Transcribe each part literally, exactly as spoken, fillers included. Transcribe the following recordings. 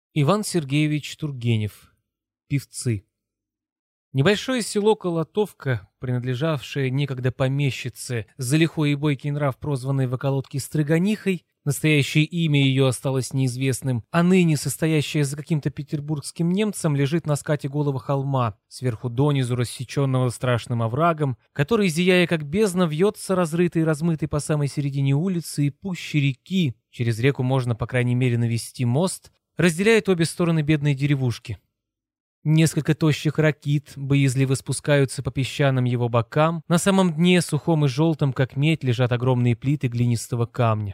Иван Сергеевич Тургенев. Певцы. Небольшое село Колотовка, принадлежавшее некогда помещице за лихой и бойкий нрав, прозванной в околотке Стрыганихой, настоящее имя ее осталось неизвестным, а ныне состоящее за каким-то петербургским немцем, лежит на скате голого холма, сверху донизу рассеченного страшным оврагом, который, зияя как бездна, вьется разрытый и размытый по самой середине улицы и пуще реки, через реку можно, по крайней мере, навести мост, разделяет обе стороны бедной деревушки. Несколько тощих ракит боязливо спускаются по песчаным его бокам, на самом дне, сухом и желтом, как медь, лежат огромные плиты глинистого камня.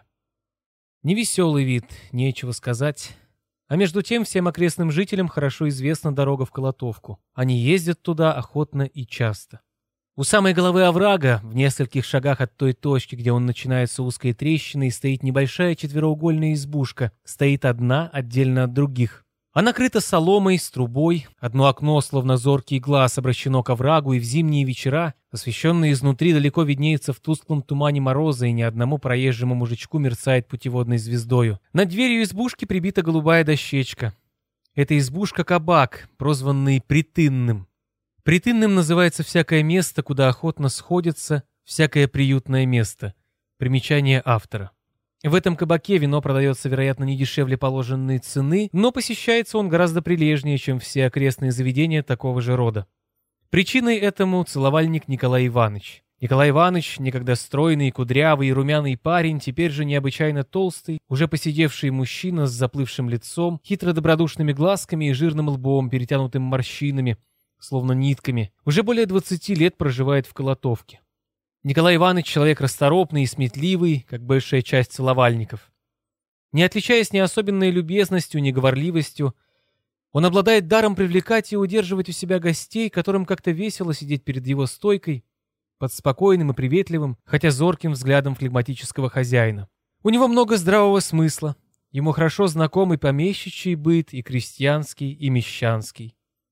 Невеселый вид, нечего сказать. А между тем всем окрестным жителям хорошо известна дорога в Колотовку. Они ездят туда охотно и часто. У самой головы оврага, в нескольких шагах от той точки, где он начинается узкой трещиной, стоит небольшая четвероугольная избушка, стоит одна отдельно от других. Она крыта соломой с трубой, одно окно, словно зоркий глаз, обращено к оврагу, и в зимние вечера, освещенные изнутри, далеко виднеется в тусклом тумане мороза, и ни одному проезжему мужичку мерцает путеводной звездою. Над дверью избушки прибита голубая дощечка. Это избушка-кабак, прозванный Притынным. Притынным называется всякое место, куда охотно сходятся, всякое приютное место. Примечание автора. В этом кабаке вино продается, вероятно, не дешевле положенной цены, но посещается он гораздо прилежнее, чем все окрестные заведения такого же рода. Причиной этому целовальник Николай Иванович. Николай Иванович, некогда стройный, кудрявый и румяный парень, теперь же необычайно толстый, уже посидевший мужчина с заплывшим лицом, хитро-добродушными глазками и жирным лбом, перетянутым морщинами, словно нитками, уже более двадцати лет проживает в Колотовке. Николай Иванович — человек расторопный и сметливый, как большая часть целовальников. Не отличаясь ни особенной любезностью, ни говорливостью, он обладает даром привлекать и удерживать у себя гостей, которым как-то весело сидеть перед его стойкой, под спокойным и приветливым, хотя зорким взглядом флегматического хозяина. У него много здравого смысла, ему хорошо знакомый помещичий быт и крестьянский, и мещанский.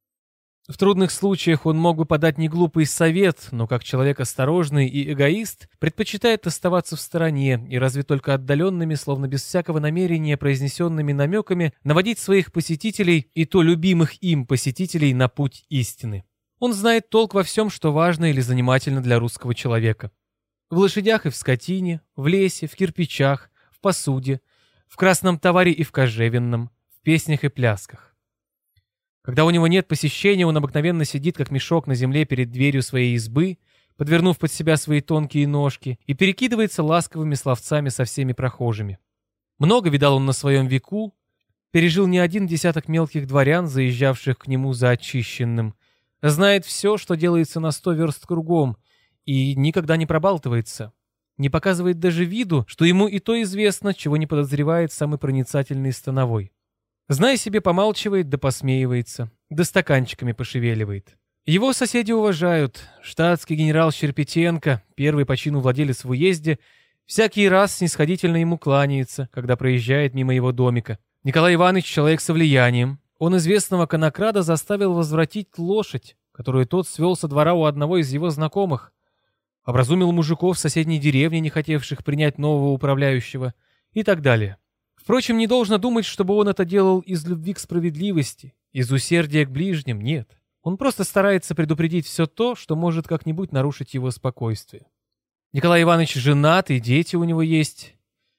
В трудных случаях он мог бы подать неглупый совет, но как человек осторожный и эгоист предпочитает оставаться в стороне и разве только отдаленными, словно без всякого намерения произнесенными намеками, наводить своих посетителей, и то любимых им посетителей, на путь истины. Он знает толк во всем, что важно или занимательно для русского человека. В лошадях и в скотине, в лесе, в кирпичах, в посуде, в красном товаре и в кожевенном, в песнях и плясках. Когда у него нет посещения, он обыкновенно сидит, как мешок на земле перед дверью своей избы, подвернув под себя свои тонкие ножки, и перекидывается ласковыми словцами со всеми прохожими. Много видал он на своем веку, пережил не один десяток мелких дворян, заезжавших к нему за очищенным, знает все, что делается на сто верст кругом, и никогда не пробалтывается, не показывает даже виду, что ему и то известно, чего не подозревает самый проницательный становой. Зная себе, помалчивает да посмеивается, да стаканчиками пошевеливает. Его соседи уважают. Штатский генерал Щерпетенко, первый по чину владелец в уезде, всякий раз снисходительно ему кланяется, когда проезжает мимо его домика. Николай Иванович — человек со влиянием. Он известного конокрада заставил возвратить лошадь, которую тот свел со двора у одного из его знакомых. Образумил мужиков в соседней деревне, не хотевших принять нового управляющего, и так далее. Впрочем, не должно думать, чтобы он это делал из любви к справедливости, из усердия к ближним, нет. Он просто старается предупредить все то, что может как-нибудь нарушить его спокойствие. Николай Иванович женат, и дети у него есть.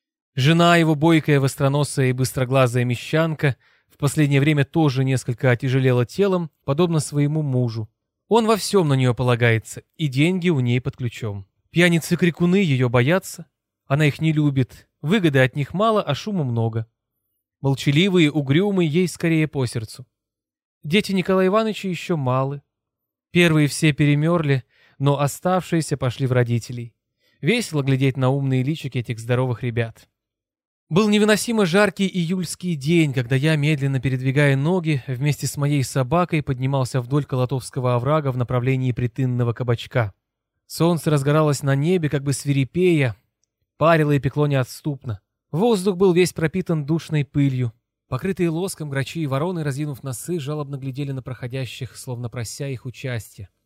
Жена его, бойкая, востроносая и быстроглазая мещанка, в последнее время тоже несколько отяжелела телом, подобно своему мужу. Он во всем на нее полагается, и деньги у ней под ключом. Пьяницы-крикуны ее боятся, она их не любит. Выгоды от них мало, а шума много. Молчаливые, угрюмые, ей скорее по сердцу. Дети Николая Ивановича еще малы. Первые все перемерли, но оставшиеся пошли в родителей. Весело глядеть на умные личики этих здоровых ребят. Был невыносимо жаркий июльский день, когда я, медленно передвигая ноги, вместе с моей собакой поднимался вдоль Колотовского оврага в направлении Притынного кабачка. Солнце разгоралось на небе, как бы свирепея, парило и пекло неотступно. Воздух был весь пропитан душной пылью. Покрытые лоском грачи и вороны, разинув носы, жалобно глядели на проходящих, словно прося их участия.